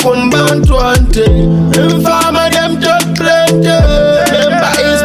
back on bound 20. Informer them talk plenty. Remember it's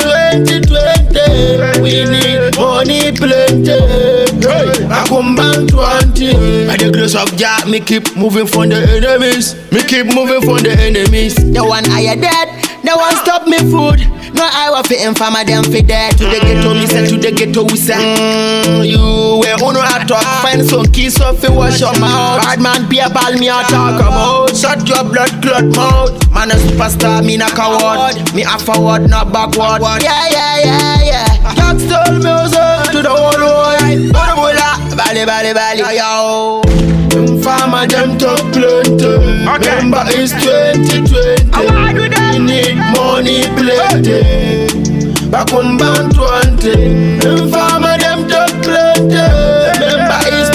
2020. We need money plenty. Back on bound 20. By the grace of God, me keep moving from the enemies. Me keep moving from the enemies. The one I dead, the one stop me food. No, I was fit informer them fit there. To the ghetto, me say to the ghetto we say you were on a talk. Find some keys off and wash your mouth. Bad man be a ball me a talk about. Shut your blood clot mouth. Man a superstar, me not coward. Me a forward, not backward. Yeah. Talk stole music to the whole world. Bali, yo. Informer them talk plenty. Remember it's 2020. We need money plenty. Back on bound 20. Informer them talk plenty. Remember it's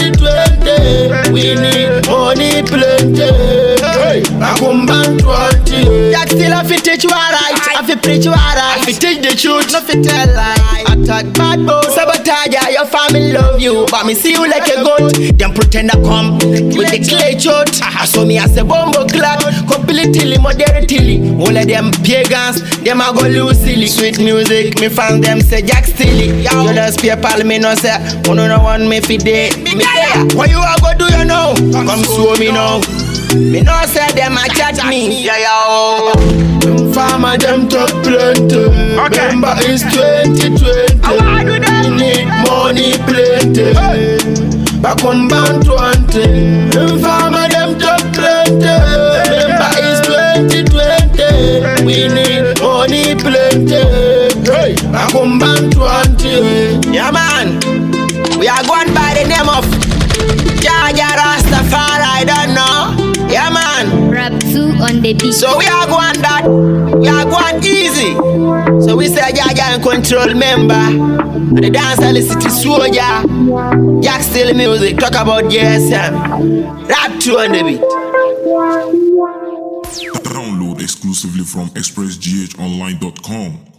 2020. We need money plenty. Back on bound 20. That still have to teach you alright. Have to preach you alright. Have to teach the truth. Not to tell lies. Attack bad boy. Sabotage your family love you, but me see you like a goat. Them pretend I come with the clay shot. I saw me as a bombo clock. Completely, moderately. All of them pagans, them a go lose silly. Sweet music, me fans them say Jack Stilly. You just PayPal me no say, one no want me fi day. Me there. What you a go do you know? Come show me now. Me no say them a chat me. Yeah. Farmer them talk plenty. Remember it's 2020. We need money plenty. Back on bound 20. Farmer them talk plenty. Remember it's 2020. We need money plenty. Back on bound 20. Yeah man, we are going by the name of Jaja Rastafari. I don't know. Yeah man. Rap 2 on the beat. So we are going that. We are going easy. So we say Jaja and control member. And the dance and the city soldier. Jack Still music. Talk about GSM. Rap 2 on the beat. Download exclusively from expressghonline.com.